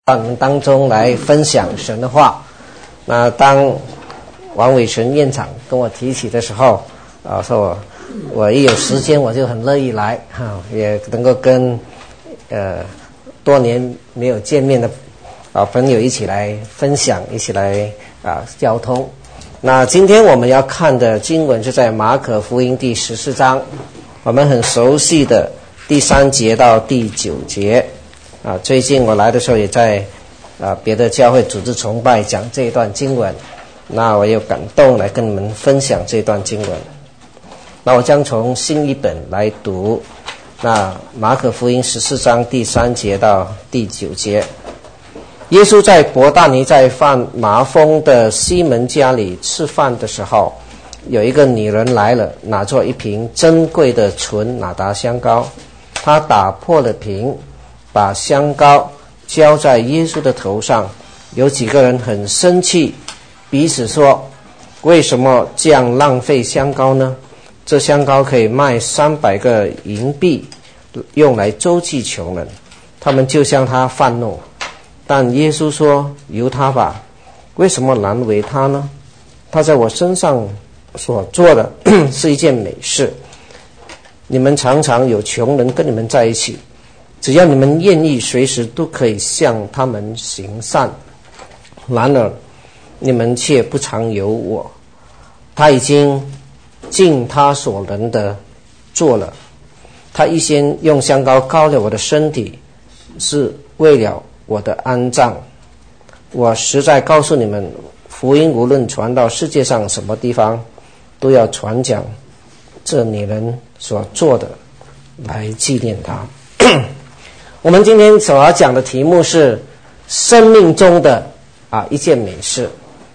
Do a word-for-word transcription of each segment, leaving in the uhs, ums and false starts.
到你们当中来分享神的话。那当王伟纯院长跟我提起的时候，啊，说我我一有时间我就很乐意来，哈、啊，也能够跟呃多年没有见面的啊朋友一起来分享，一起来啊交通。那今天我们要看的经文是在马可福音第十四章，我们很熟悉的第三节到第九节。啊，最近我来的时候也在啊别的教会组织崇拜讲这一段经文，那我有感动来跟你们分享这段经文。那我将从新译本来读，那马可福音十四章第三节到第九节。耶稣在伯大尼在犯麻风的西门家里吃饭的时候，有一个女人来了，拿着一瓶珍贵的纯哪达香膏，她打破了瓶，把香膏浇在耶稣的头上。有几个人很生气，彼此说，为什么这样浪费香膏呢？这香膏可以卖三百个银币，用来周济穷人。他们就向他犯怒，但耶稣说，由他吧，为什么难为他呢？他在我身上所做的是一件美事。你们常常有穷人跟你们在一起，只要你们愿意，随时都可以向他们行善。然而你们却不常有我。他已经尽他所能的做了。他一先用香膏膏了我的身体，是为了我的安葬。我实在告诉你们，福音无论传到世界上什么地方，都要传讲这女人所做的，来纪念她。我们今天所要讲的题目是生命中的啊一件美事。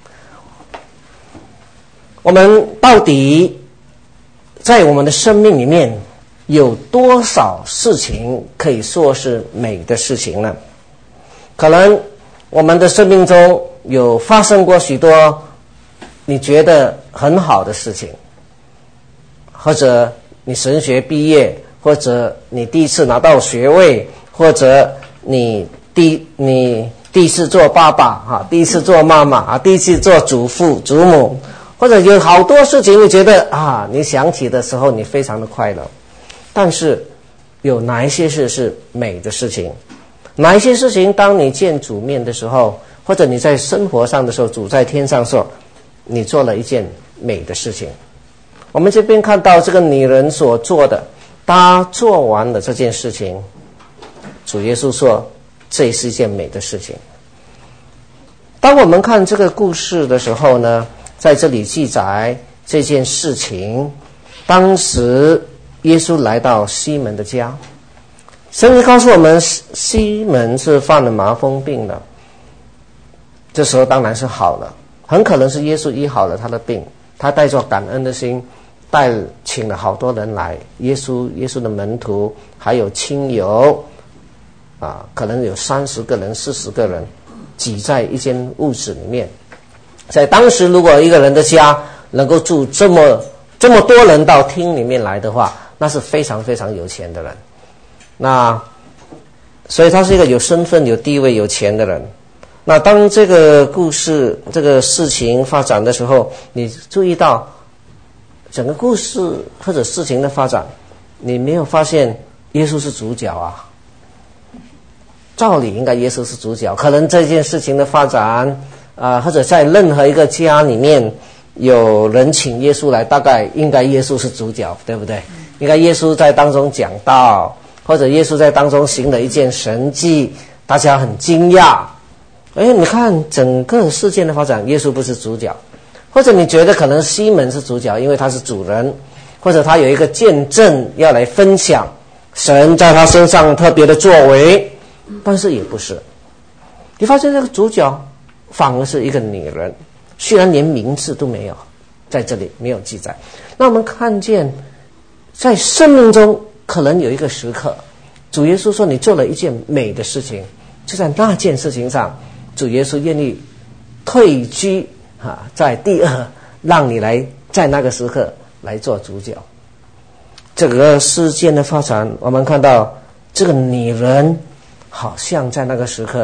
我们到底在我们的生命里面有多少事情可以说是美的事情呢？可能我们的生命中有发生过许多你觉得很好的事情，或者你神学毕业，或者你第一次拿到学位，或者你第你第一次做爸爸哈，第一次做妈妈啊，第一次做祖父祖母，或者有好多事情你觉得啊，你想起的时候你非常的快乐。但是有哪一些事是美的事情？哪一些事情当你见主面的时候，或者你在生活上的时候，主在天上说你做了一件美的事情？我们这边看到这个女人所做的，她做完了这件事情，主耶稣说这是一件美的事情。当我们看这个故事的时候呢，在这里记载这件事情，当时耶稣来到西门的家，圣经告诉我们西门是犯了麻风病的，这时候当然是好了，很可能是耶稣医好了他的病，他带着感恩的心带请了好多人来，耶稣耶稣的门徒还有亲友啊，可能有三十个人四十个人挤在一间屋子里面。在当时如果一个人的家能够住这么这么多人到厅里面来的话，那是非常非常有钱的人。那所以他是一个有身份有地位有钱的人。那当这个故事这个事情发展的时候，你注意到整个故事或者事情的发展，你没有发现耶稣是主角啊？照理应该耶稣是主角，可能这件事情的发展啊、呃，或者在任何一个家里面有人请耶稣来，大概应该耶稣是主角，对不对？应该耶稣在当中讲道，或者耶稣在当中行了一件神迹，大家很惊讶。哎，你看整个事件的发展，耶稣不是主角，或者你觉得可能西门是主角，因为他是主人，或者他有一个见证要来分享神在他身上特别的作为，但是也不是。你发现这个主角反而是一个女人，虽然连名字都没有，在这里没有记载。那我们看见在生命中可能有一个时刻，主耶稣说你做了一件美的事情，就在那件事情上，主耶稣愿意退居啊，在第二，让你来在那个时刻来做主角。这个事件的发展，我们看到这个女人好像在那个时刻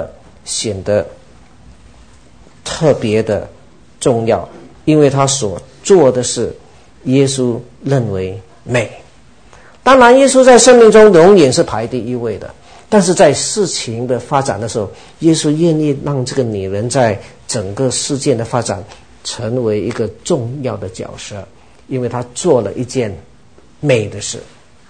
显得特别的重要，因为他所做的事耶稣认为美。当然耶稣在生命中永远是排第一位的，但是在事情的发展的时候，耶稣愿意让这个女人在整个事件的发展成为一个重要的角色，因为她做了一件美的事。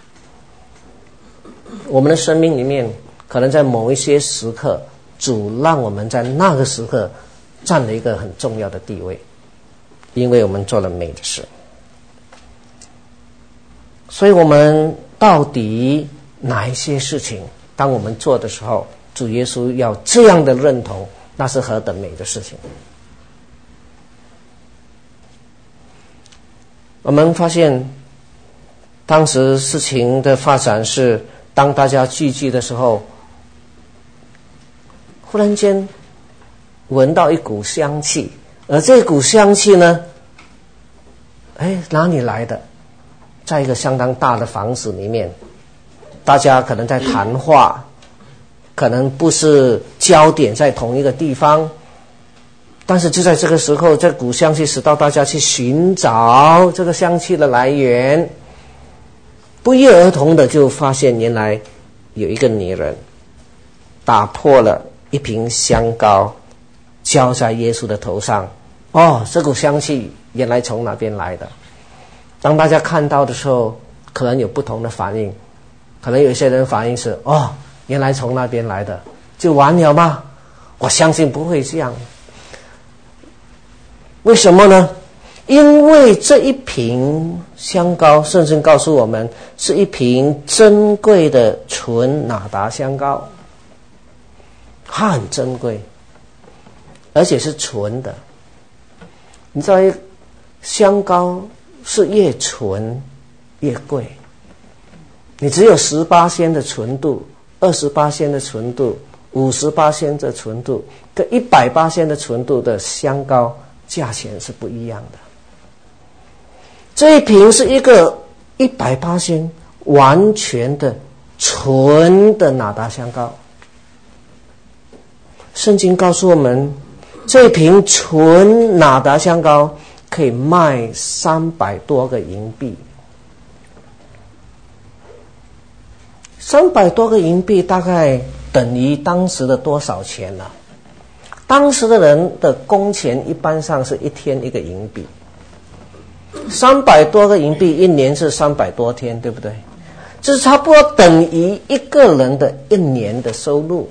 我们的生命里面可能在某一些时刻，主让我们在那个时刻占了一个很重要的地位，因为我们做了美的事。所以我们到底哪一些事情当我们做的时候，主耶稣要这样的认同，那是何等美的事情。我们发现当时事情的发展是，当大家聚集的时候，忽然间闻到一股香气，而这股香气呢，哎，哪里来的？在一个相当大的房子里面，大家可能在谈话，可能不是焦点在同一个地方，但是就在这个时候，这股香气使到大家去寻找这个香气的来源。不约而同的就发现，原来有一个女人打破了一瓶香膏，浇在耶稣的头上。哦，这股香气原来从哪边来的？当大家看到的时候，可能有不同的反应。可能有些人反应是，哦，原来从那边来的，就完了吗？我相信不会这样。为什么呢？因为这一瓶香膏，圣经告诉我们，是一瓶珍贵的纯哪达香膏，它很珍贵，而且是纯的。你知道，香膏是越纯越贵。你只有十八仙的纯度，二十八仙的纯度，五十八仙的纯度，跟一百八仙的纯度的香膏价钱是不一样的。这一瓶是一个一百八仙完全的纯的哪达香膏。圣经告诉我们，这一瓶纯哪达香膏可以卖三百多个银币。三百多个银币大概等于当时的多少钱呢、啊？当时的人的工钱一般上是一天一个银币，三百多个银币一年是三百多天，对不对？这差不多等于一个人的一年的收入。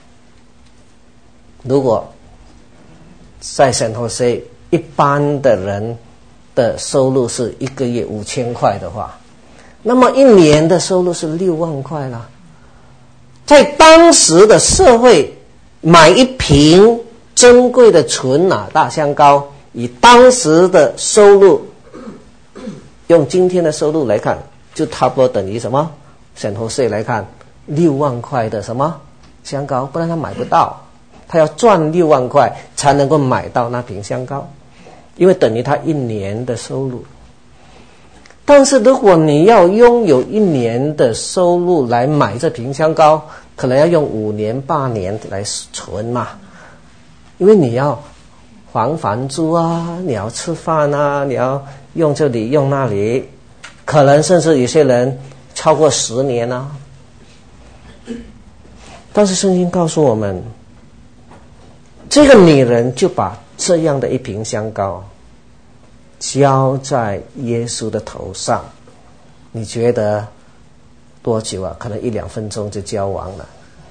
如果在San Jose一般的人的收入是一个月五千块的话，那么一年的收入是六万块了。在当时的社会，买一瓶珍贵的纯哪达香膏，以当时的收入，用今天的收入来看，就差不多等于什么？San Jose来看，六万块的什么香膏，不然他买不到。他要赚六万块才能够买到那瓶香膏，因为等于他一年的收入。但是如果你要拥有一年的收入来买这瓶香膏，可能要用五年八年来存嘛，因为你要还房租啊，你要吃饭啊，你要用这里用那里，可能甚至有些人超过十年啊。但是圣经告诉我们，这个女人就把这样的一瓶香膏浇在耶稣的头上，你觉得多久啊？可能一两分钟就浇完了。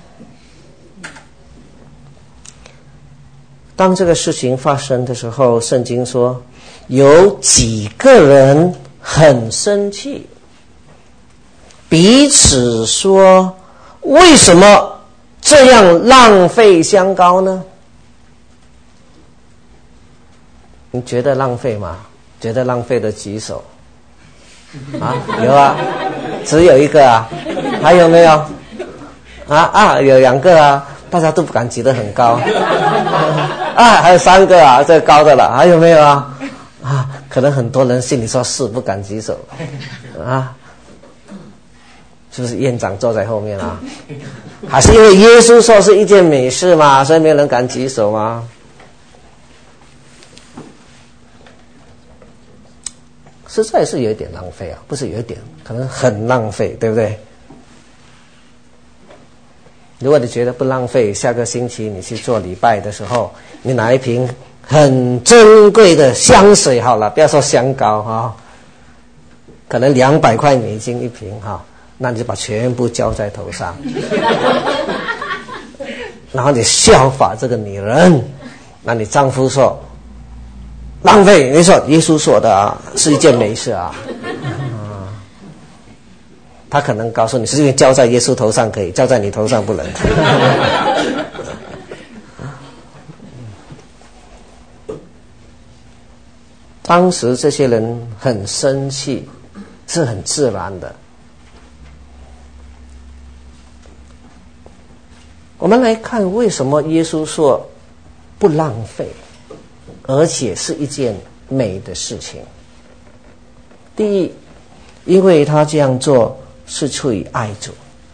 当这个事情发生的时候，圣经说有几个人很生气，彼此说，为什么这样浪费香膏呢？你觉得浪费吗？觉得浪费的举手。啊，有啊，只有一个啊，还有没有？啊啊，有两个啊，大家都不敢举得很高。啊，还有三个啊，这高的了，还有没有啊？啊，可能很多人心里说是不敢举手。啊，是不是院长坐在后面啊？ 还是因为耶稣说是一件美事嘛，所以没有人敢举手吗？实在是有一点浪费啊，不是有一点，可能很浪费，对不对？如果你觉得不浪费，下个星期你去做礼拜的时候，你拿一瓶很珍贵的香水好了，不要说香膏哈，可能两百块美金一瓶哈，那你就把全部浇在头上，然后你效法这个女人，那你丈夫说浪费，你说耶稣说的啊，是一件美事啊。他可能告诉你，是因为浇在耶稣头上可以，浇在你头上不能。当时这些人很生气，是很自然的。我们来看为什么耶稣说不浪费，而且是一件美的事情。第一，因为他这样做是出于爱主。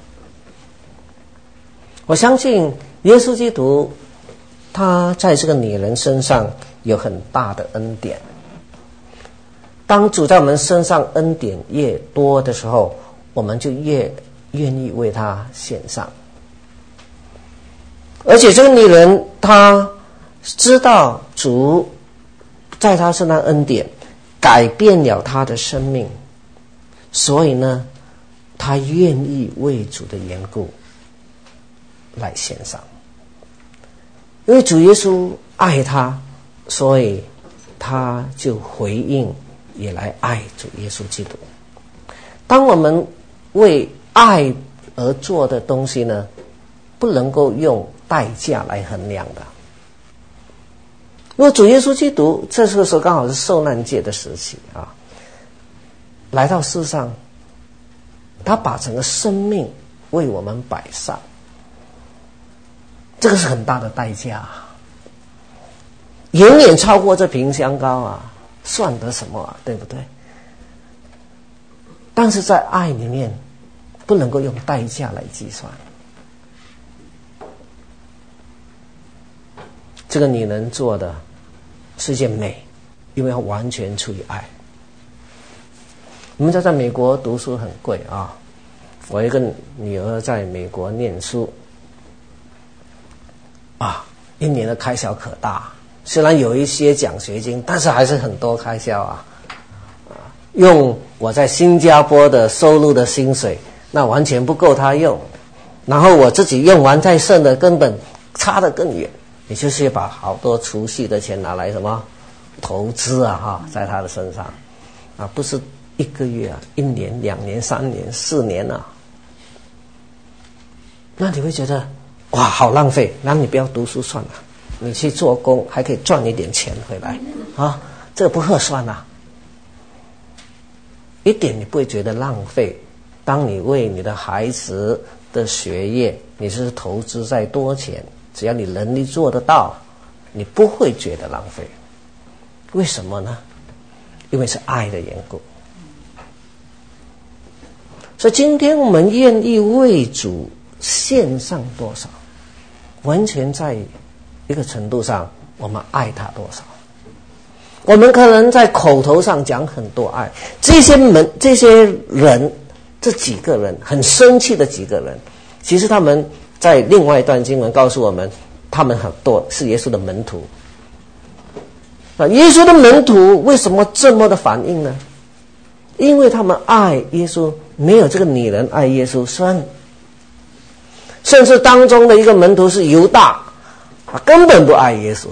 我相信耶稣基督他在这个女人身上有很大的恩典。当主在我们身上恩典越多的时候，我们就越愿意为他献上。而且这个女人她知道主在她身上恩典改变了她的生命，所以呢他愿意为主的缘故来献上，因为主耶稣爱他，所以他就回应也来爱主耶稣基督。当我们为爱而做的东西呢，不能够用代价来衡量的。因为主耶稣基督这个时候刚好是受难节的时期啊，来到世上，他把整个生命为我们摆上，这个是很大的代价，远远超过这瓶香膏啊，算得什么啊，对不对？但是在爱里面不能够用代价来计算。这个女人做的是件美，因为她完全出于爱。我们在在美国读书很贵啊，我一个女儿在美国念书啊，一年的开销可大，虽然有一些奖学金，但是还是很多开销啊。用我在新加坡的收入的薪水，那完全不够她用，然后我自己用完再剩的根本差得更远，也就是把好多储蓄的钱拿来什么投资啊哈，在她的身上啊，不是一个月啊，一年、两年、三年、四年啊，那你会觉得哇，好浪费。那你不要读书算了，你去做工还可以赚一点钱回来啊，这个不合算啊，一点你不会觉得浪费。当你为你的孩子的学业，你是投资再多钱，只要你能力做得到，你不会觉得浪费。为什么呢？因为是爱的缘故。所以今天我们愿意为主献上多少，完全在一个程度上我们爱他多少。我们可能在口头上讲很多爱，这些门这些人这几个人很生气的几个人，其实他们在另外一段经文告诉我们，他们很多是耶稣的门徒。那耶稣的门徒为什么这么的反应呢？因为他们爱耶稣没有这个女人爱耶稣深。甚至当中的一个门徒是犹大，他根本不爱耶稣，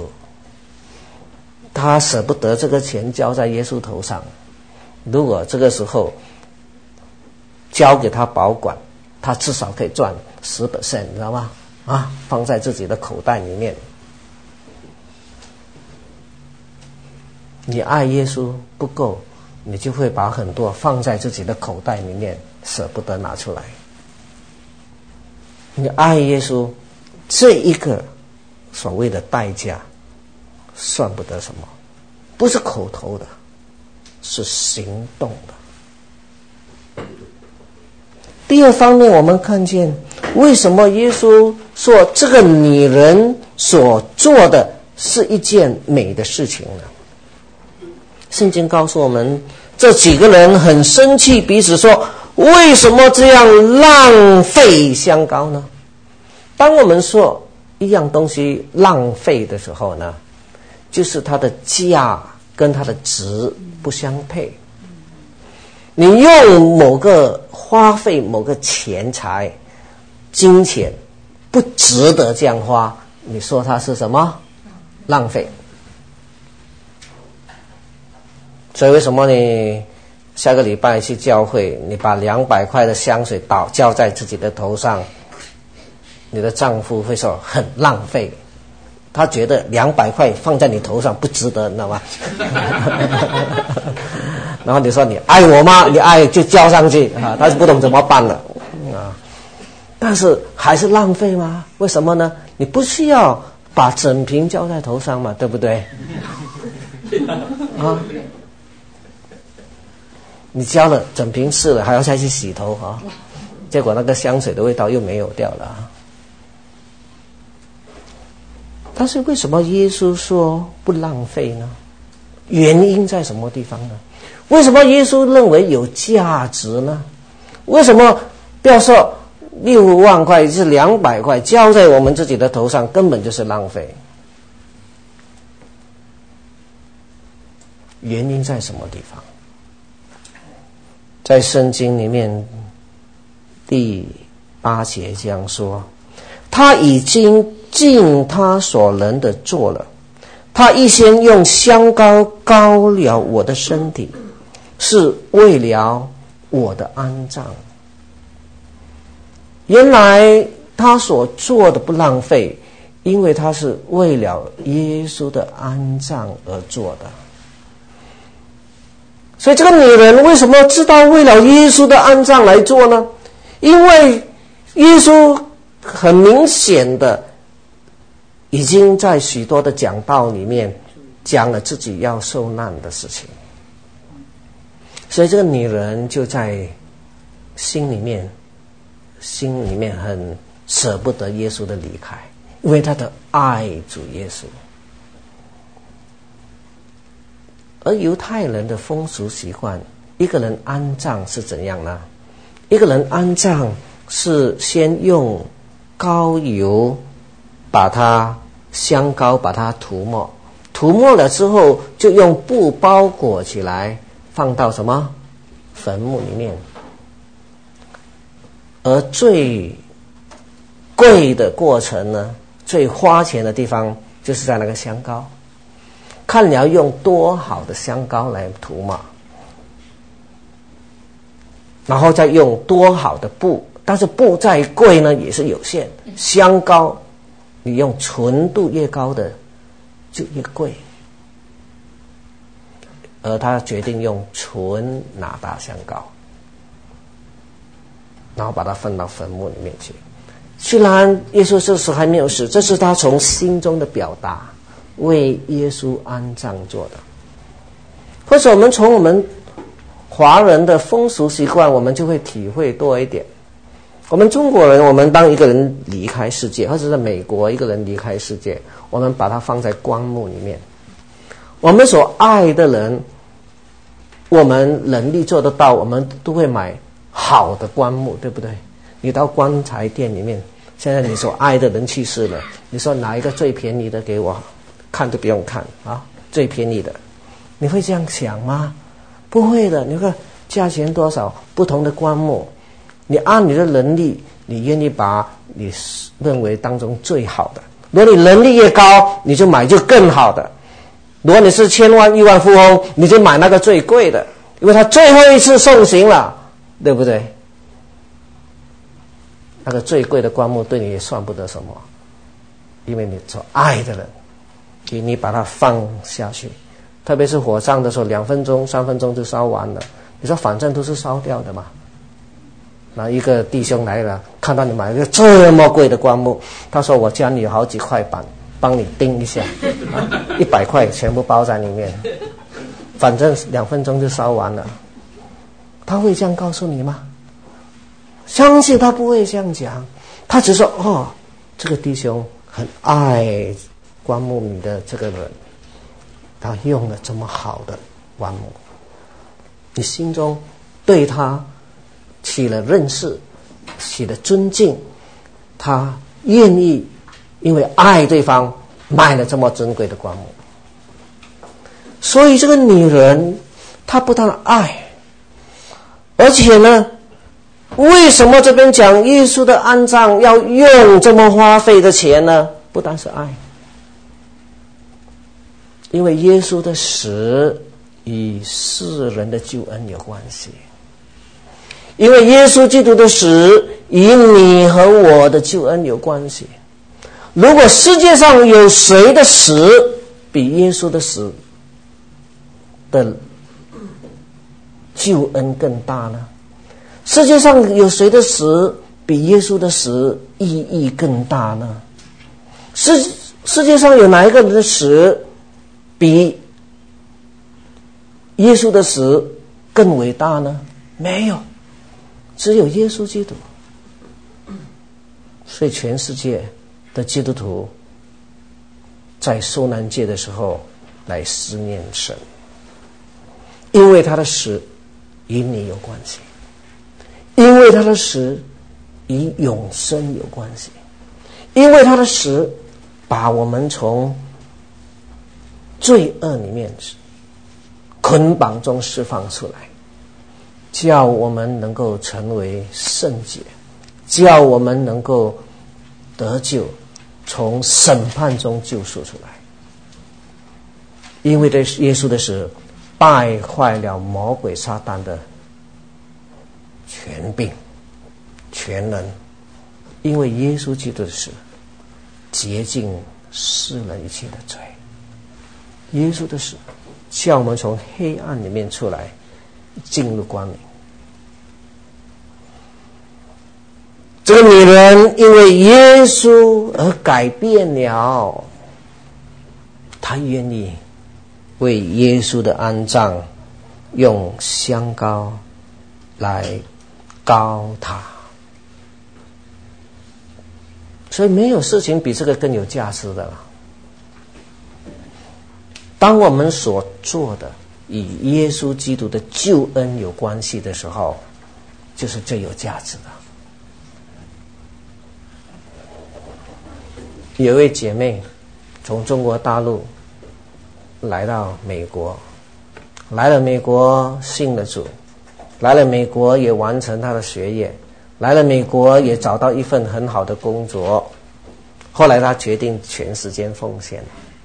他舍不得这个钱交在耶稣头上，如果这个时候交给他保管，他至少可以赚 百分之十， 你知道吗？啊，放在自己的口袋里面。你爱耶稣不够，你就会把很多放在自己的口袋里面，舍不得拿出来。你爱耶稣，这一个所谓的代价算不得什么，不是口头的，是行动的。第二方面，我们看见为什么耶稣说这个女人所做的是一件美的事情呢？圣经告诉我们，这几个人很生气，彼此说，为什么这样浪费香膏呢？当我们说一样东西浪费的时候呢，就是它的价跟它的值不相配。你用某个花费某个钱财金钱不值得这样花，你说它是什么？浪费。所以为什么你下个礼拜去教会，你把两百块的香水倒浇在自己的头上，你的丈夫会说很浪费，他觉得两百块放在你头上不值得，你知道吗？然后你说你爱我吗？你爱就浇上去啊，他是不懂怎么办了啊。但是还是浪费吗？为什么呢？你不需要把整瓶浇在头上嘛，对不对？啊，你浇了整瓶试了，还要再去洗头啊，结果那个香水的味道又没有掉了啊。但是为什么耶稣说不浪费呢？原因在什么地方呢？为什么耶稣认为有价值呢？为什么不要说六万块是两百块交在我们自己的头上根本就是浪费？原因在什么地方？在圣经里面第八节这样说，他已经尽他所能的做了，他一先用香膏膏了我的身体，是为了我的安葬。原来他所做的不浪费，因为他是为了耶稣的安葬而做的。所以这个女人为什么知道为了耶稣的安葬来做呢？因为耶稣很明显的已经在许多的讲道里面讲了自己要受难的事情，所以这个女人就在心里面心里面很舍不得耶稣的离开，因为她的爱主耶稣。而犹太人的风俗习惯，一个人安葬是怎样呢？一个人安葬是先用膏油把它香膏把它涂抹，涂抹了之后就用布包裹起来，放到什么坟墓里面。而最贵的过程呢，最花钱的地方就是在那个香膏，看你要用多好的香膏来涂抹，然后再用多好的布，但是布再贵呢也是有限，香膏你用纯度越高的就越贵，而他决定用纯拿大香膏，然后把它放到坟墓里面去。虽然耶稣这时还没有死，这是他从心中的表达，为耶稣安葬做的。或者我们从我们华人的风俗习惯，我们就会体会多一点。我们中国人，我们当一个人离开世界，或者在美国一个人离开世界，我们把它放在棺木里面。我们所爱的人，我们能力做得到，我们都会买好的棺木，对不对？你到棺材店里面，现在你所爱的人去世了，你说拿一个最便宜的给我，看都不用看啊，最便宜的，你会这样想吗？不会的。你看价钱多少，不同的棺木，你按你的能力，你愿意把你认为当中最好的，如果你能力越高，你就买就更好的。如果你是千万亿万富翁，你就买那个最贵的，因为他最后一次送行了，对不对？那个最贵的棺木对你也算不得什么，因为你所爱的人，你把它放下去，特别是火葬的时候，两分钟三分钟就烧完了，你说反正都是烧掉的嘛。那一个弟兄来了，看到你买一个这么贵的棺木，他说我家里有好几块板，帮你钉一下，一百块全部包在里面，反正两分钟就烧完了。他会这样告诉你吗？相信他不会这样讲， 他只说哦，这个弟兄很爱棺木里的这个人，他用了这么好的棺木，你心中对他起了认识，起了尊敬，他愿意因为爱对方买了这么尊贵的棺木。所以这个女人她不但爱，而且呢，为什么这边讲耶稣的安葬要用这么花费的钱呢？不单是爱，因为耶稣的死与世人的救恩有关系，因为耶稣基督的死与你和我的救恩有关系。如果世界上有谁的死比耶稣的死的救恩更大呢？世界上有谁的死比耶稣的死意义更大呢？世世界上有哪一个人的死比耶稣的死更伟大呢？没有，只有耶稣基督。所以全世界的基督徒在受难节的时候来思念神，因为他的死与你有关系，因为他的死与永生有关系，因为他的死把我们从罪恶里面捆绑中释放出来，叫我们能够成为圣洁，叫我们能够得救，从审判中救赎出来。因为这耶稣的死败坏了魔鬼撒旦的权柄全能，因为耶稣基督的死洁净世人一切的罪。耶稣的死叫我们从黑暗里面出来，进入光明。这个女人因为耶稣而改变了，她愿意为耶稣的安葬用香膏来膏他。所以没有事情比这个更有价值的了。当我们所做的与耶稣基督的救恩有关系的时候，就是最有价值的。有一位姐妹从中国大陆来到美国，来了美国信了主，来了美国也完成她的学业，来了美国也找到一份很好的工作，后来她决定全时间奉献。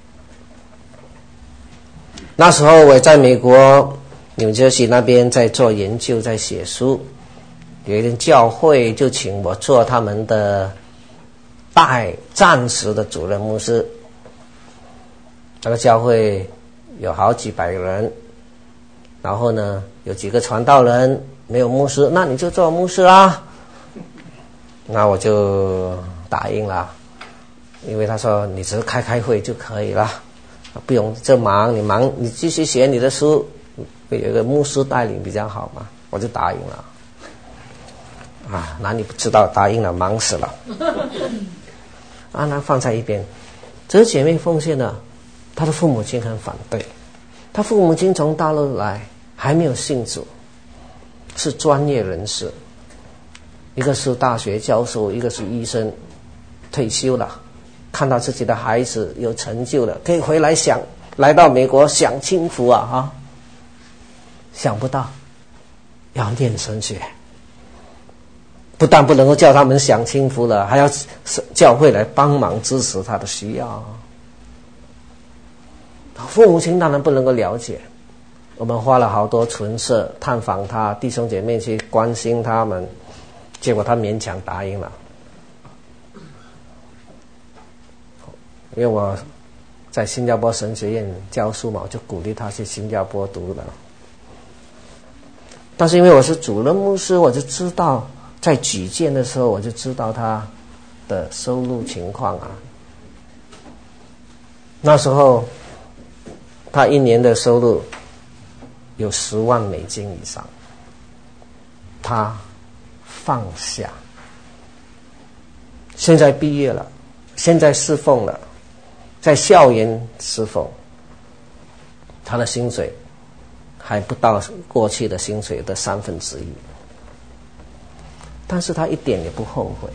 那时候我在美国纽约西那边在做研究，在写书，有一天教会就请我做他们的代暂时的主任牧师。那个教会有好几百人，然后呢有几个传道人，没有牧师，那你就做牧师啦。那我就答应了，因为他说你只是开开会就可以了，不用这忙，你忙你继续写你的书，有一个牧师带领比较好嘛，我就答应了。啊，那你不知道答应了，忙死了。啊，那放在一边。这个姐妹奉献了，她的父母亲很反对。她父母亲从大陆来，还没有信主，是专业人士，一个是大学教授，一个是医生，退休了。看到自己的孩子有成就了，可以回来享，来到美国享清福啊！哈，想不到要念神学，不但不能够叫他们享清福了，还要教会来帮忙支持他的需要。父母亲当然不能够了解，我们花了好多唇舌探访他，弟兄姐妹去关心他们，结果他勉强答应了。因为我在新加坡神学院教书嘛，我就鼓励他去新加坡读了。但是因为我是主任牧师，我就知道在举荐的时候，我就知道他的收入情况啊。那时候他一年的收入有十万美金以上，他放下现在毕业了，现在侍奉了，在校园侍奉，他的薪水还不到过去的薪水的三分之一，但是他一点也不后悔，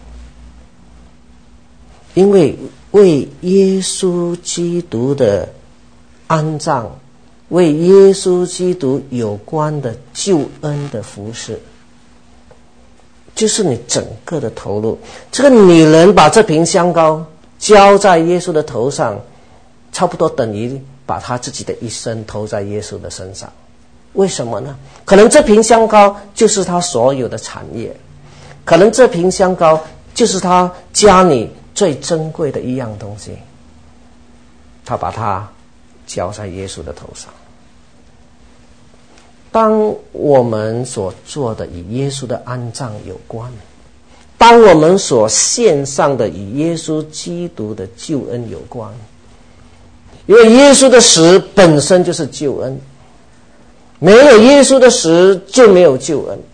因为为耶稣基督的安葬，为耶稣基督有关的救恩的服事，就是你整个的投入。这个女人把这瓶香膏浇在耶稣的头上，差不多等于把她自己的一生投在耶稣的身上。为什么呢？可能这瓶香膏就是她所有的产业，可能这瓶香膏就是她家里最珍贵的一样东西，她把它浇在耶稣的头上。当我们所做的与耶稣的安葬有关，当我们所献上的与耶稣基督的救恩有关，因为耶稣的死本身就是救恩，没有耶稣的死就没有救恩。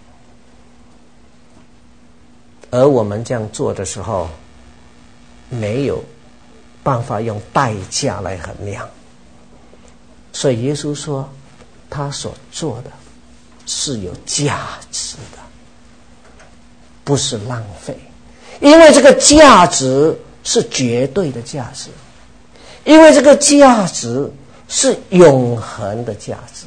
而我们这样做的时候，没有办法用代价来衡量，所以耶稣说他所做的是有价值的，不是浪费，因为这个价值是绝对的价值，因为这个价值是永恒的价值。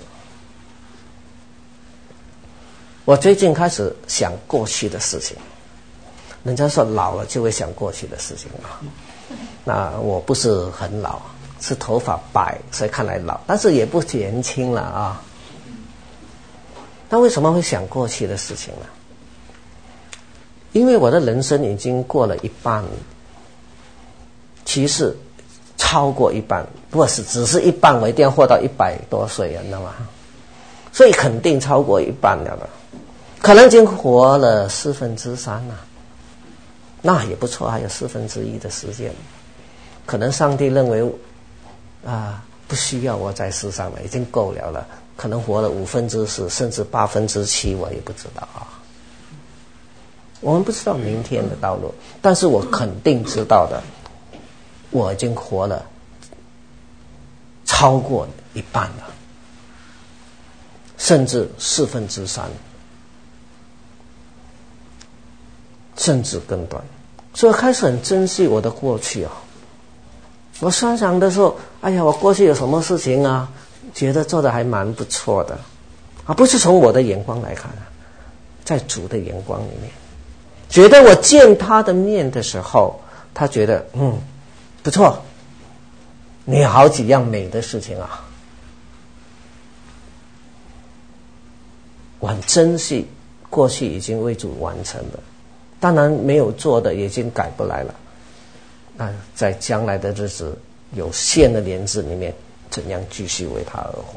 我最近开始想过去的事情，人家说老了就会想过去的事情啊，那我不是很老，是头发白，所以看来老，但是也不年轻了啊。那为什么会想过去的事情呢？因为我的人生已经过了一半，其实超过一半，不是只是一半，我一定要活到一百多岁啊，你知道吗？所以肯定超过一半了了，可能已经活了四分之三了，那也不错，还有四分之一的时间，可能上帝认为啊，不需要我在世上了，已经够了了，可能活了五分之四，甚至八分之七，我也不知道啊。我们不知道明天的道路，但是我肯定知道的，我已经活了超过一半了，甚至四分之三，甚至更短。所以开始很珍惜我的过去啊。我想想的时候，哎呀，我过去有什么事情啊，觉得做的还蛮不错的啊，不是从我的眼光来看啊，在主的眼光里面，觉得我见他的面的时候，他觉得嗯不错，你有好几样美的事情啊，我很珍惜过去已经为主完成的，当然没有做的已经改不来了，那在将来的日子有限的年日里面，怎样继续为他而活？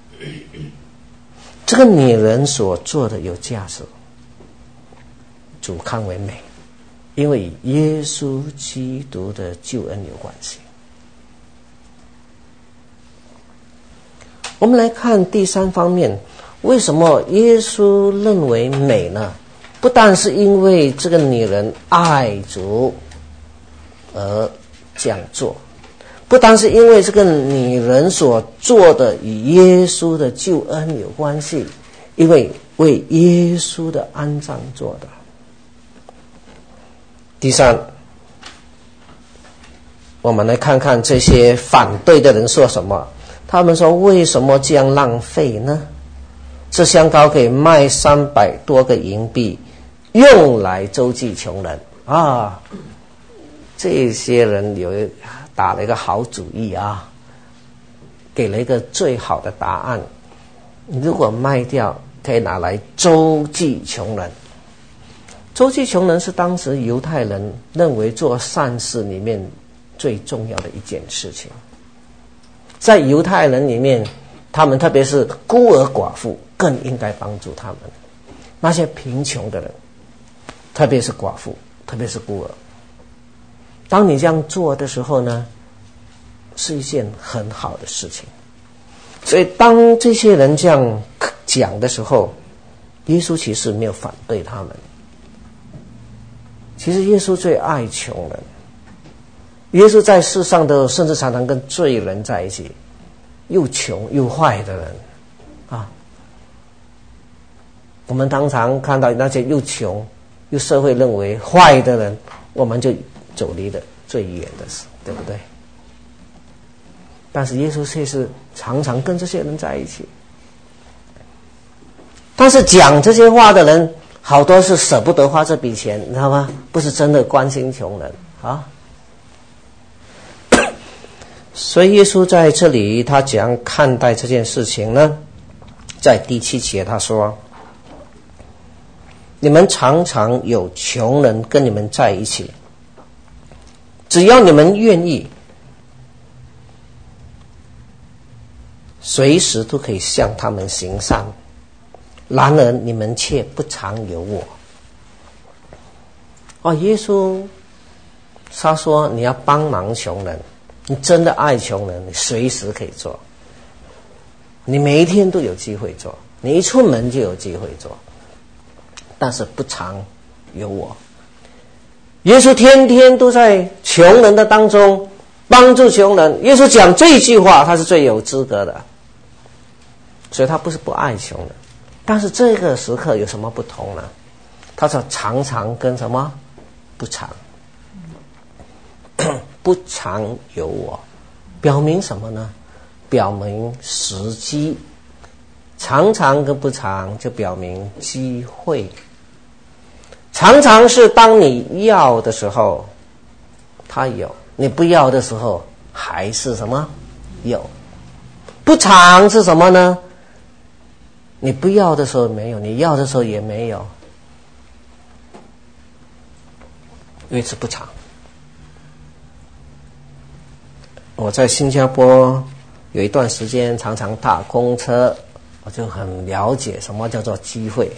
这个女人所做的有价值，主看为美，因为与耶稣基督的救恩有关系。我们来看第三方面，为什么耶稣认为美呢？不但是因为这个女人爱主而这样做，不单是因为这个女人所做的与耶稣的救恩有关系，因为为耶稣的安葬做的。第三，我们来看看这些反对的人说什么。他们说，为什么这样浪费呢？这香膏可以卖三百多个银币，用来周济穷人啊！这些人有打了一个好主意啊，给了一个最好的答案。如果卖掉，可以拿来周济穷人。周济穷人是当时犹太人认为做善事里面最重要的一件事情。在犹太人里面，他们特别是孤儿寡妇更应该帮助他们。那些贫穷的人，特别是寡妇，特别是孤儿，当你这样做的时候呢，是一件很好的事情。所以当这些人这样讲的时候，耶稣其实没有反对他们， 其实耶稣最爱穷人，耶稣在世上的甚至常常跟罪人在一起，又穷又坏的人啊。我们常常看到那些又穷又社会认为坏的人，我们就走离了最远的事，对不对？但是耶稣却是常常跟这些人在一起。但是讲这些话的人好多是舍不得花这笔钱，你知道吗？不是真的关心穷人啊。所以耶稣在这里他怎样看待这件事情呢？在第七节他说，你们常常有穷人跟你们在一起，只要你们愿意，随时都可以向他们行善，然而你们却不常有我。哦，耶稣他说你要帮忙穷人，你真的爱穷人，你随时可以做，你每一天都有机会做，你一出门就有机会做，但是不常有我。耶稣天天都在穷人的当中帮助穷人，耶稣讲这句话他是最有资格的，所以他不是不爱穷人，但是这个时刻有什么不同呢？他说常常跟什么不常不常有我，表明什么呢？表明时机。常常跟不常就表明机会。常常是当你要的时候他有，你不要的时候还是什么有。不常是什么呢？你不要的时候没有，你要的时候也没有，因为是不常。我在新加坡有一段时间常常搭公车，我就很了解什么叫做机会。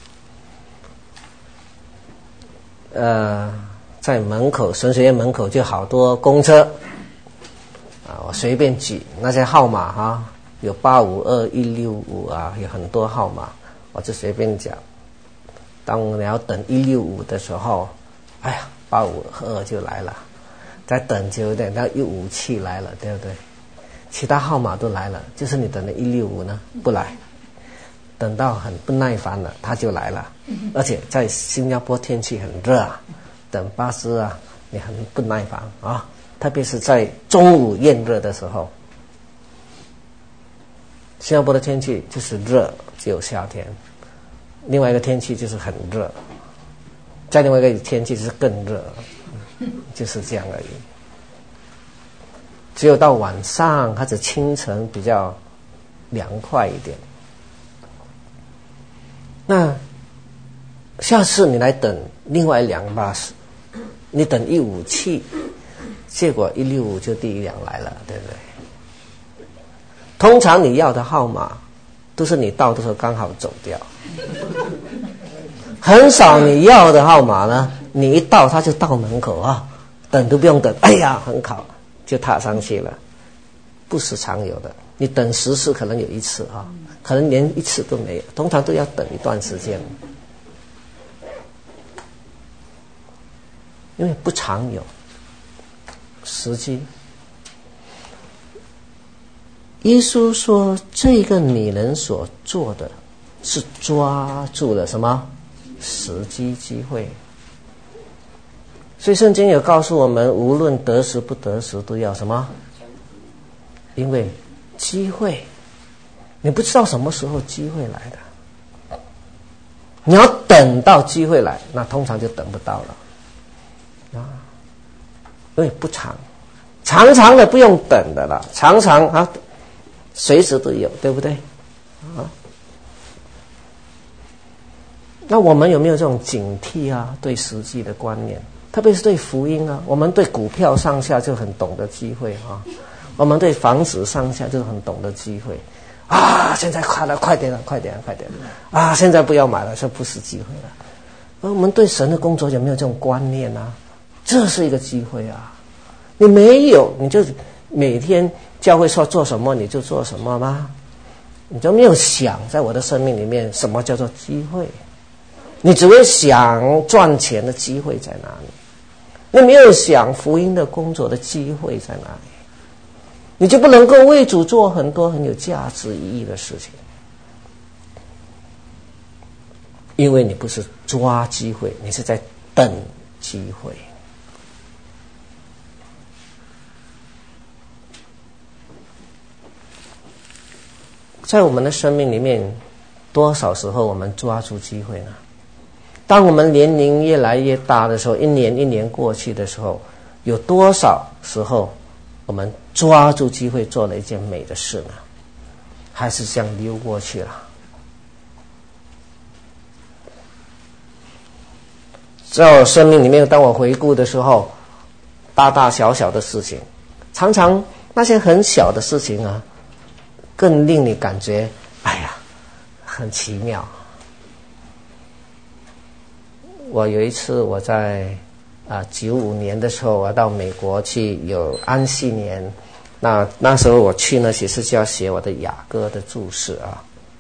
呃，在门口神学院门口就好多公车啊，我随便举那些号码哈、啊，有八五二一六五啊，有很多号码，我就随便讲。当你要等一六五的时候，哎呀，八五二就来了，再等久一点，到一五七来了，对不对？其他号码都来了，就是你等的一六五呢不来，等到很不耐烦了，他就来了。而且在新加坡天气很热啊，等巴士啊，你很不耐烦啊，特别是在中午炎热的时候。新加坡的天气就是热，只有夏天；另外一个天气就是很热，再另外一个天气就是更热，就是这样而已。只有到晚上或者清晨比较凉快一点。那下次你来等另外一辆巴士，你等一五七，结果一六五就第一辆来了，对不对？通常你要的号码都是你到的时候刚好走掉，很少你要的号码呢，你一到他就到门口啊，等都不用等，哎呀很好就踏上去了，不是常有的。你等十次可能有一次啊，可能连一次都没有，通常都要等一段时间，因为不常有时机。耶稣说这个女人所做的是抓住了什么时机机会。所以圣经有告诉我们，无论得时不得时都要什么？因为机会，你不知道什么时候机会来的，你要等到机会来，那通常就等不到了啊，因为不长，长长的不用等的了，常常啊，随时都有，对不对？啊，那我们有没有这种警惕啊？对时机的观念，特别是对福音啊，我们对股票上下就很懂得机会啊。我们对房子上下就是很懂得机会啊！现在快了，快点了，快点了，快点了啊！现在不要买了，这不是机会了。而我们对神的工作有没有这种观念啊？这是一个机会啊！你没有，你就每天教会说做什么你就做什么吗？你就没有想在我的生命里面什么叫做机会？ 你只会想赚钱的机会在哪里，你没有想福音的工作的机会在哪里，你就不能够为主做很多很有价值意义的事情，因为你不是抓机会，你是在等机会。在我们的生命里面，多少时候我们抓住机会呢？当我们年龄越来越大的时候，一年一年过去的时候，有多少时候我们抓住机会做了一件美的事呢？还是这样溜过去了？在我生命里面，当我回顾的时候，大大小小的事情，常常那些很小的事情啊，更令你感觉哎呀很奇妙。我有一次我在啊九五年的时候，我到美国去有安息年，那那时候我去呢，其实就要写我的雅歌的注释啊。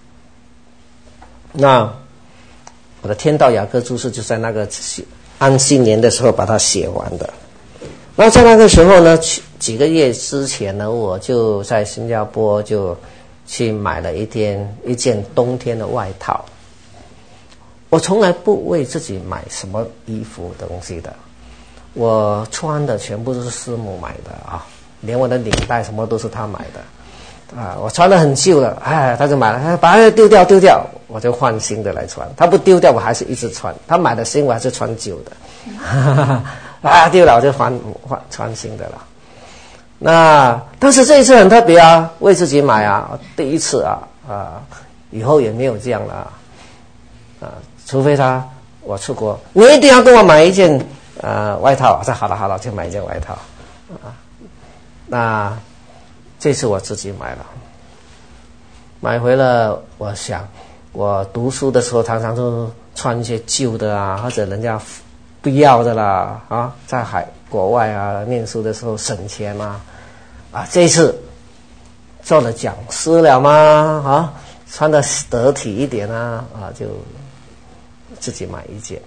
那我的天道雅歌注释就在那个安息年的时候把它写完的。那在那个时候呢，几个月之前呢，我就在新加坡就去买了一件一件冬天的外套。我从来不为自己买什么衣服东西的，我穿的全部都是师母买的啊，连我的领带什么都是他买的啊。我穿得很旧了，哎，他就买了，哎，把它丢掉丢掉，我就换新的来穿。他不丢掉，我还是一直穿。他买的新，我还是穿旧的，哈哈哈啊，丢了我就换换穿新的了。那但是这一次很特别啊，为自己买啊，第一次啊啊，以后也没有这样了啊。啊除非他我出国，你一定要跟我买一件呃外套，我说好了好了，就买一件外套啊。那这次我自己买了，买回了。我想我读书的时候常常都穿一些旧的啊，或者人家不要的啦啊，在海国外啊念书的时候省钱嘛啊。这次做了讲师了嘛啊，穿得得体一点啊啊就。自己买一件。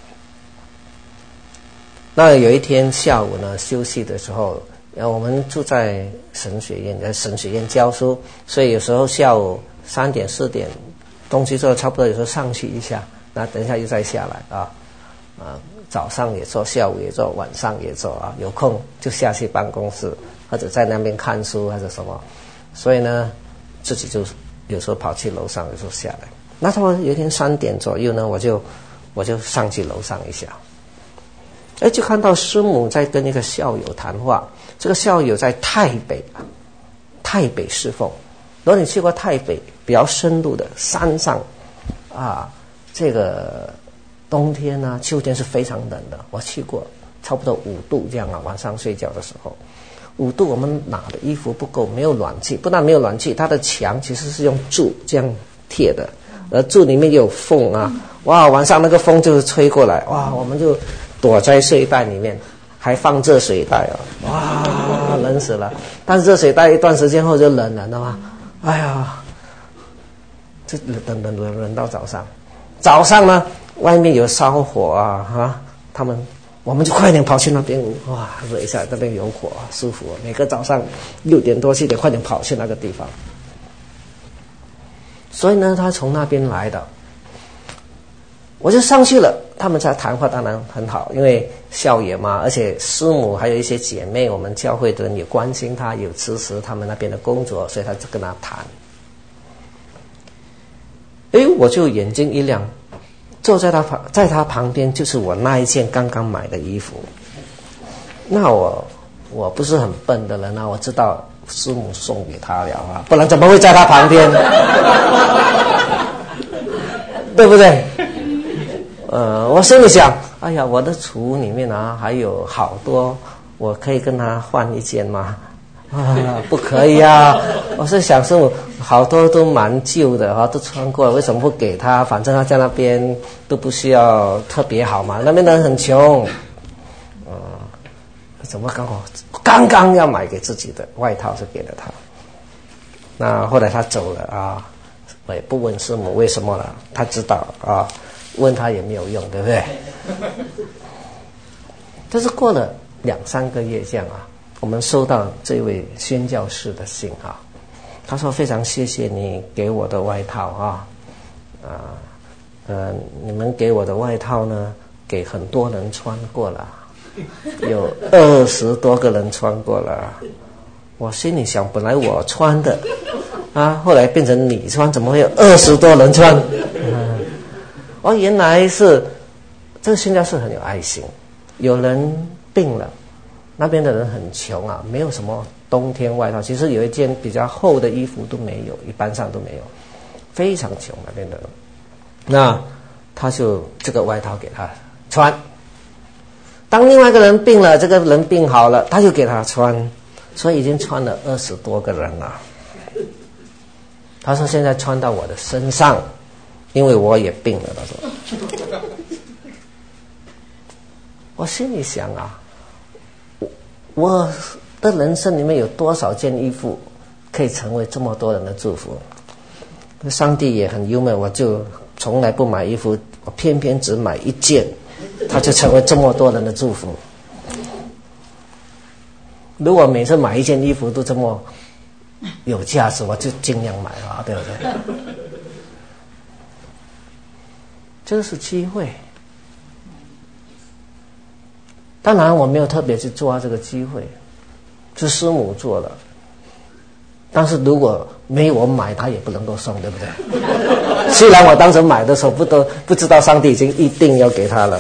那有一天下午呢，休息的时候，我们住在神学院，在神学院教书，所以有时候下午三点四点东西做差不多，有时候上去一下，那等一下又再下来啊啊，早上也做，下午也做，晚上也做啊，有空就下去办公室或者在那边看书或者什么，所以呢，自己就有时候跑去楼上，有时候下来。那他有一天三点左右呢，我就我就上去楼上一下，哎，就看到师母在跟一个校友谈话。这个校友在泰北啊，泰北侍奉。如果你去过泰北比较深入的山上啊，这个冬天呢、秋天是非常冷的。我去过，差不多五度这样啊，晚上睡觉的时候。五度，我们拿的衣服不够，没有暖气，不但没有暖气，它的墙其实是用柱这样贴的。而柱里面有缝啊，哇，晚上那个风就是吹过来，哇，我们就躲在睡袋里面，还放热水袋啊，哇，冷死了。但是热水袋一段时间后就冷了的嘛，哎呀，这等等等等到早上，早上呢外面有烧火啊啊，他们我们就快点跑去那边，哇，热一下那边有火，舒服。每个早上六点多七点快点跑去那个地方。所以呢，他从那边来的，我就上去了。他们在谈话，当然很好，因为校园嘛，而且师母还有一些姐妹，我们教会的人也关心他，有支持他们那边的工作，所以他就跟他谈。哎，我就眼睛一亮，坐在他旁，在他旁边就是我那一件刚刚买的衣服。那我我不是很笨的人啊，我知道。师母送给他了啊，不然怎么会在他旁边？对不对？呃，我心里想，哎呀，我的橱里面啊还有好多，我可以跟他换一件吗？啊，不可以啊！我是想说，好多都蛮旧的啊，都穿过了，为什么不给他？反正他在那边都不需要特别好嘛，那边人很穷。怎么刚好刚刚要买给自己的外套就给了他。那后来他走了啊，我也不问师母为什么了，他知道啊， 问他也没有用，对不对？但是过了两三个月这样啊，我们收到这位宣教士的信啊，他说非常谢谢你给我的外套啊，啊呃你们给我的外套呢，给很多人穿过了，有二十多个人穿过了。我心里想，本来我穿的啊，后来变成你穿，怎么会有二十多人穿？嗯，哦，原来是这个宣教士很有爱心。有人病了，那边的人很穷啊，没有什么冬天外套，其实有一件比较厚的衣服都没有，一般上都没有，非常穷那边的人。那他就这个外套给他穿。当另外一个人病了，这个人病好了，他就给他穿。所以已经穿了二十多个人了。他说现在穿到我的身上，因为我也病了。他说，我心里想啊，我的人生里面有多少件衣服可以成为这么多人的祝福？上帝也很幽默，我就从来不买衣服，我偏偏只买一件，它就成为这么多人的祝福。如果每次买一件衣服都这么有价值，我就尽量买了，对不对？这是机会。当然我没有特别去抓这个机会，是师母做的。但是如果没有我买，他也不能够送，对不对？虽然我当时买的时候不都不知道上帝已经一定要给他了。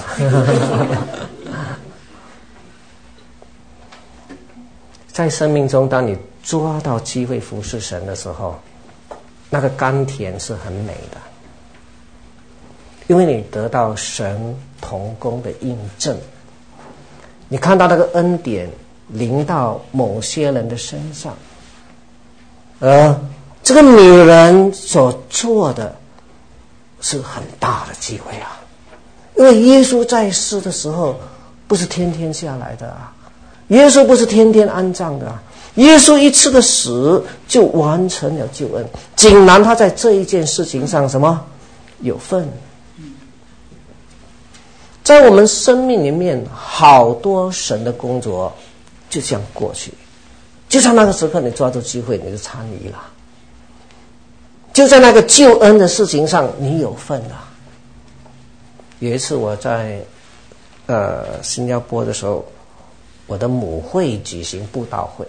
在生命中，当你抓到机会服侍神的时候，那个甘甜是很美的，因为你得到神同工的印证，你看到那个恩典临到某些人的身上，而这个女人所做的是很大的机会啊，因为耶稣在世的时候不是天天下来的啊，耶稣不是天天安葬的啊，耶稣一次的死就完成了救恩，竟然他在这一件事情上什么有份。在我们生命里面，好多神的工作就这样过去，就在那个时刻你抓住机会你就参与了，就在那个救恩的事情上你有份了。有一次我在呃新加坡的时候，我的母会举行布道会，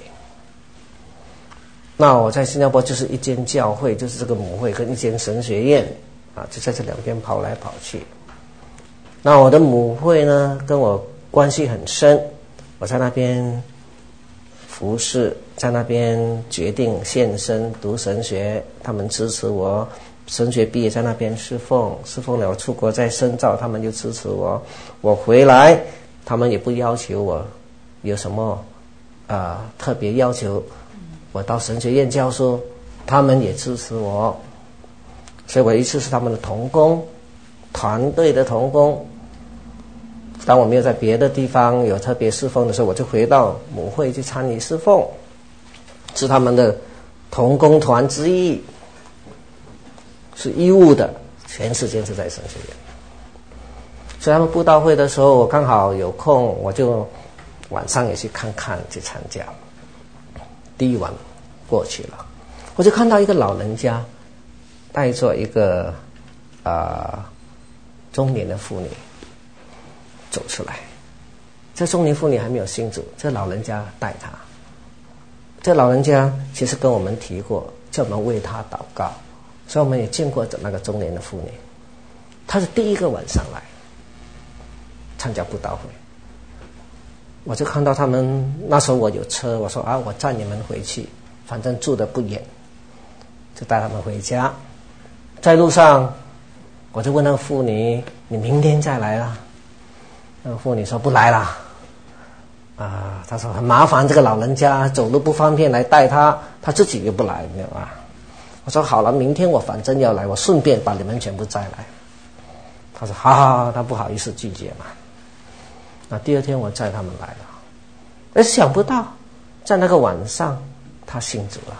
那我在新加坡就是一间教会，就是这个母会跟一间神学院啊，就在这两边跑来跑去。那我的母会呢跟我关系很深，我在那边服侍，在那边决定献身读神学，他们支持我，神学毕业在那边侍奉，侍奉了出国再深造，他们就支持我，我回来他们也不要求我有什么啊、呃、特别要求，我到神学院教书，他们也支持我，所以我一次是他们的同工，团队的同工。当我没有在别的地方有特别侍奉的时候，我就回到母会去参与侍奉，是他们的同工团之一，是义务的，全时间是在神学院。所以他们布道会的时候，我刚好有空，我就晚上也去看看，去参加。第一晚过去了，我就看到一个老人家带着一个啊、呃、中年的妇女走出来。这中年妇女还没有信主，这老人家带她。这老人家其实跟我们提过，叫我们为她祷告，所以我们也见过那个中年的妇女。她是第一个晚上来参加布道会，我就看到他们，那时候我有车，我说啊，我载你们回去，反正住得不远，就带他们回家。在路上我就问那个妇女，你明天再来啦？那个妇女说不来啦，啊，她说很麻烦，这个老人家走路不方便，来带他，他自己又不来，没有啊。我说好了，明天我反正要来，我顺便把你们全部载来。他说好好好，他不好意思拒绝嘛。那第二天我载他们来了，而想不到在那个晚上他信主了，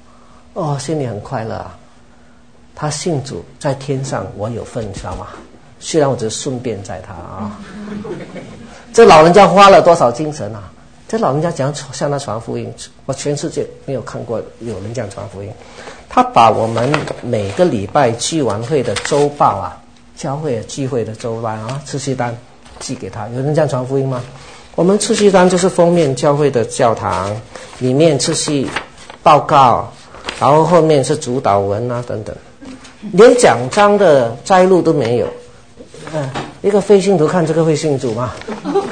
哦，心里很快乐啊。他信主在天上我有份，知道吗？ 虽然我只是顺便载他啊。这老人家花了多少精神啊！这老人家讲向他传福音，我全世界没有看过有人这样传福音。他把我们每个礼拜聚完会的周报啊，教会聚会的周报啊，次序单寄给他。有人这样传福音吗？我们次序单就是封面教会的教堂，里面次序报告，然后后面是主导文啊等等，连奖章的摘录都没有。嗯，一个非信徒看这个会信主吗？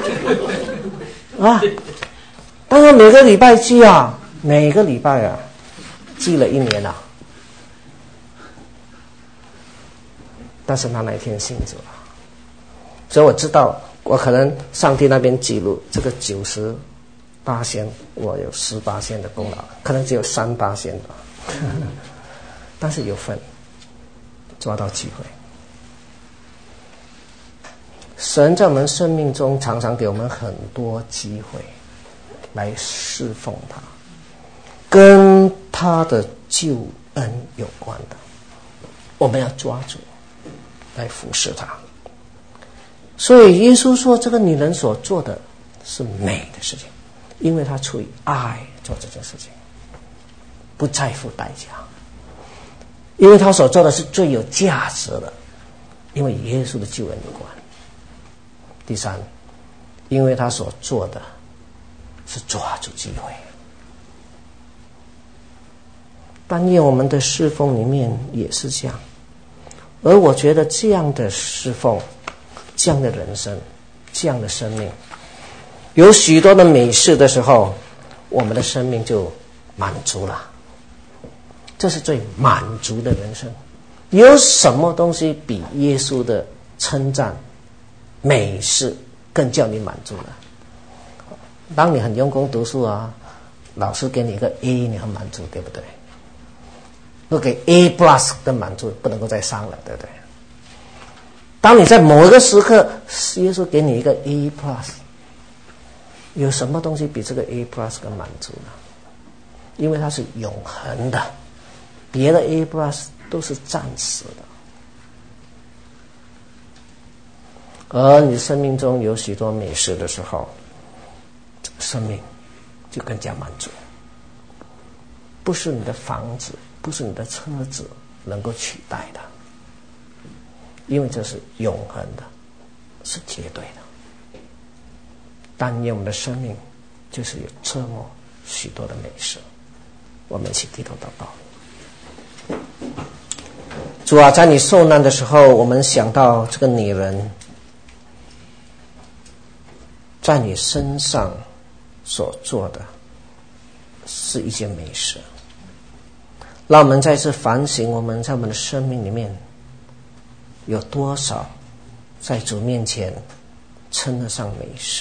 啊！但是每个礼拜寄啊，每个礼拜啊，寄了一年啊。但是他那一天信主了，所以我知道，我可能上帝那边记录这个九十八仙，我有十八仙的功劳，可能只有三八仙吧，但是有份抓到机会。神在我们生命中常常给我们很多机会来侍奉他，跟他的救恩有关的，我们要抓住来服侍他。所以耶稣说这个女人所做的是美的事情，因为她出于爱做这件事情，不在乎代价，因为她所做的是最有价值的，因为耶稣的救恩有关。第三，因为他所做的是抓住机会。但愿我们的侍奉里面也是这样，而我觉得这样的侍奉，这样的人生，这样的生命，有许多的美事的时候，我们的生命就满足了。这是最满足的人生。有什么东西比耶稣的称赞美事更叫你满足了？当你很用功读书啊，老师给你一个 A， 你很满足，对不对？如果给 A plus 的满足，不能够再上了，对不对？当你在某一个时刻，耶稣给你一个 A plus， 有什么东西比这个 A plus 更满足呢？因为它是永恒的，别的 A plus 都是暂时的。而你生命中有许多美事的时候，生命就更加满足。不是你的房子，不是你的车子能够取代的，因为这是永恒的，是绝对的。但愿我们的生命就是有这么许多的美事。我们一起低头祷告。主啊，在你受难的时候，我们想到这个女人在你身上所做的是一件美事。让我们再次反省，我们在我们的生命里面有多少在主面前称得上美事。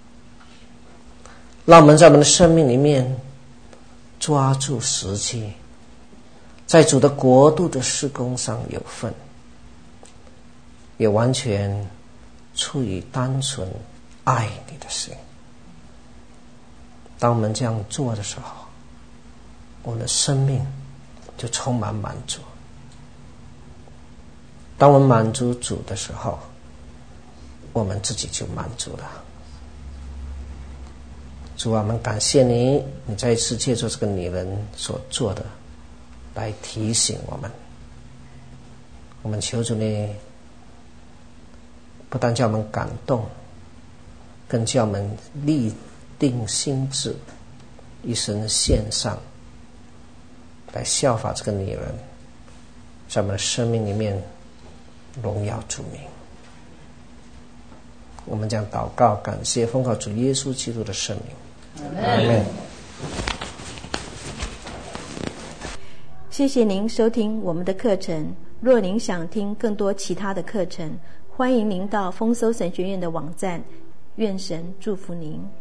让我们在我们的生命里面抓住时机，在主的国度的事工上有份，也完全出于单纯爱你的心。当我们这样做的时候，我们的生命就充满满足。当我们满足主的时候，我们自己就满足了。主啊，我们感谢你，你再一次借助这个女人所做的来提醒我们。我们求主你不但叫我们感动，更叫我们立定心志，一生献上，来效法这个女人，在我们的生命里面荣耀主名。我们将祷告感谢，奉靠主耶稣基督的圣名。阿们。 谢谢您收听我们的课程。若您想听更多其他的课程，欢迎您到丰收神学院的网站。愿神祝福您。